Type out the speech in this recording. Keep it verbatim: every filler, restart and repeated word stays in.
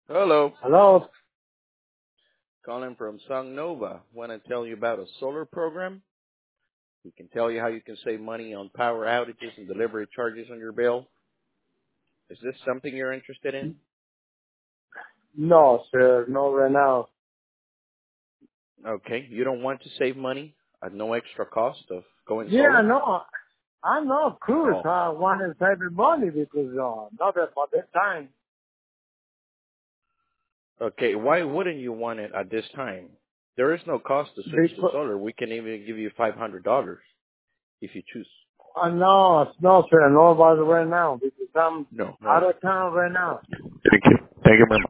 Hello, Hello. calling from Sung Nova. Want to tell you about a solar program? We can tell you how you can save money on power outages and delivery charges on your bill. Is this something you're interested in? No, sir. No, right now. Okay, you don't want to save money at no extra cost of going Yeah, solar? no. I'm not curious. Oh, I want to save money because uh, not at for that time. okay. Why wouldn't you want it at this time? There is no cost to switch to Because solar. We can even give you five hundred dollars if you choose. uh, no, no, sir. Nobody right now because I'm No, no. out of town right now. Thank you. Thank you very much.